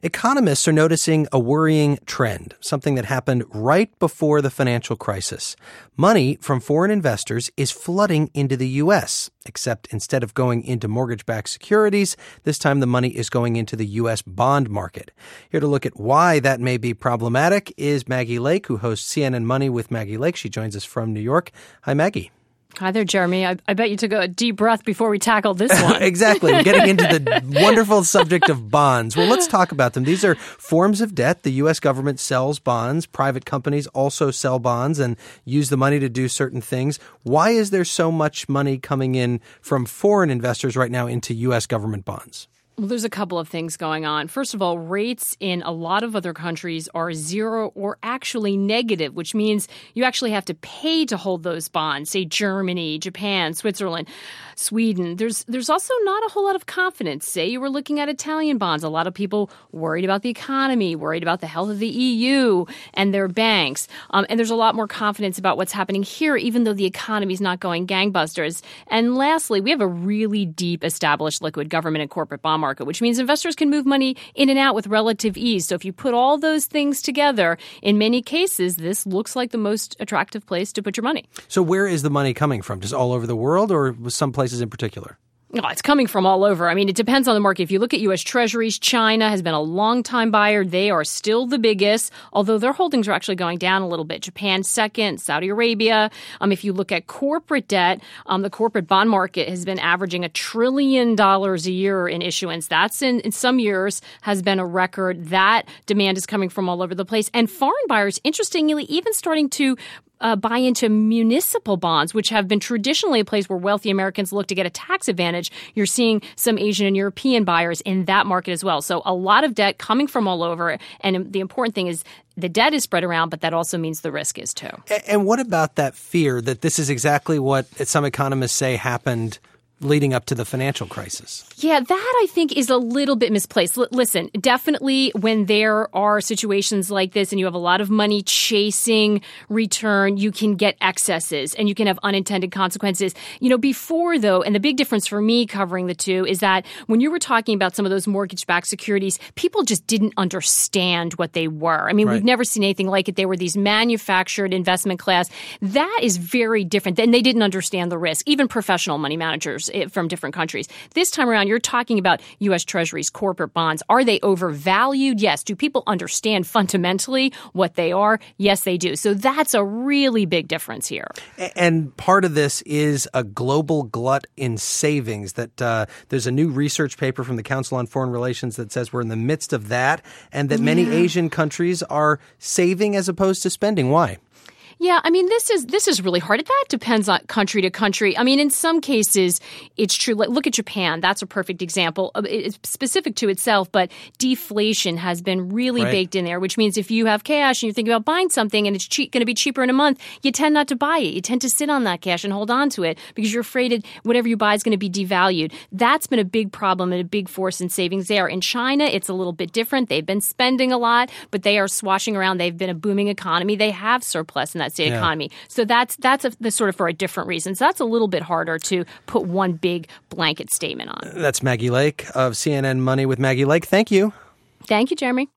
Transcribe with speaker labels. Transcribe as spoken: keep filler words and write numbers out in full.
Speaker 1: Economists are noticing a worrying trend, something that happened right before the financial crisis. Money from foreign investors is flooding into the U S, except instead of going into mortgage-backed securities, this time the money is going into the U S bond market. Here to look at why that may be problematic is Maggie Lake, who hosts C N N Money with Maggie Lake. She joins us from New York. Hi, Maggie.
Speaker 2: Hi there, Jeremy. I, I bet you took a deep breath before we tackled this one.
Speaker 1: Exactly. We're getting into the wonderful subject of bonds. Well, let's talk about them. These are forms of debt. The U S government sells bonds. Private companies also sell bonds and use the money to do certain things. Why is there so much money coming in from foreign investors right now into U S government bonds?
Speaker 2: Well, there's a couple of things going on. First of all, rates in a lot of other countries are zero or actually negative, which means you actually have to pay to hold those bonds, say Germany, Japan, Switzerland, Sweden. There's there's also not a whole lot of confidence. Say you were looking at Italian bonds. A lot of people worried about the economy, worried about the health of the E U and their banks. Um, and there's a lot more confidence about what's happening here, even though the economy is not going gangbusters. And lastly, we have a really deep established liquid government and corporate bond market, which means investors can move money in and out with relative ease. So if you put all those things together, in many cases, this looks like the most attractive place to put your money.
Speaker 1: So where is the money coming from? Just all over the world or some places in particular?
Speaker 2: Oh, it's coming from all over. I mean, it depends on the market. If you look at U S Treasuries, China has been a long-time buyer. They are still the biggest, although their holdings are actually going down a little bit. Japan second, Saudi Arabia. Um, if you look at corporate debt, um, the corporate bond market has been averaging a trillion dollars a year in issuance. That's in, in some years has been a record. That demand is coming from all over the place. And foreign buyers, interestingly, even starting to Uh, buy into municipal bonds, which have been traditionally a place where wealthy Americans look to get a tax advantage. You're seeing some Asian and European buyers in that market as well. So a lot of debt coming from all over. And the important thing is the debt is spread around, but that also means the risk is too.
Speaker 1: And what about that fear that this is exactly what some economists say happened leading up to the financial crisis?
Speaker 2: Yeah, that I think is a little bit misplaced. L- listen, definitely when there are situations like this and you have a lot of money chasing return, you can get excesses and you can have unintended consequences. You know, before though, and the big difference for me covering the two is that when you were talking about some of those mortgage-backed securities, people just didn't understand what they were. I mean,
Speaker 1: right.
Speaker 2: We've never seen anything like it. They were these manufactured investment class. That is very different. And they didn't understand the risk, even professional money managers from different countries. This time around, you're talking about U S Treasuries, corporate bonds. Are they overvalued? Yes. Do people understand fundamentally what they are? Yes, they do. So that's a really big difference here.
Speaker 1: And part of this is a global glut in savings. That uh, there's a new research paper from the Council on Foreign Relations that says we're in the midst of that, and that many
Speaker 2: yeah.
Speaker 1: Asian countries are saving as opposed to spending. Why?
Speaker 2: Yeah, I mean, this is this is really hard. That depends on country to country. I mean, in some cases, it's true. Like, look at Japan. That's a perfect example. It's specific to itself, but deflation has been really
Speaker 1: right.
Speaker 2: baked in there, which means if you have cash and you're thinking about buying something and it's cheap, going to be cheaper in a month, you tend not to buy it. You tend to sit on that cash and hold on to it because you're afraid that whatever you buy is going to be devalued. That's been a big problem and a big force in savings there. In China, it's a little bit different. They've been spending a lot, but they are swashing around. They've been a booming economy. They have surplus in that state
Speaker 1: yeah.
Speaker 2: economy. So that's that's a, the sort of for a different reason. So that's a little bit harder to put one big blanket statement on.
Speaker 1: That's Maggie Lake of C N N Money with Maggie Lake. Thank you.
Speaker 2: Thank you, Jeremy.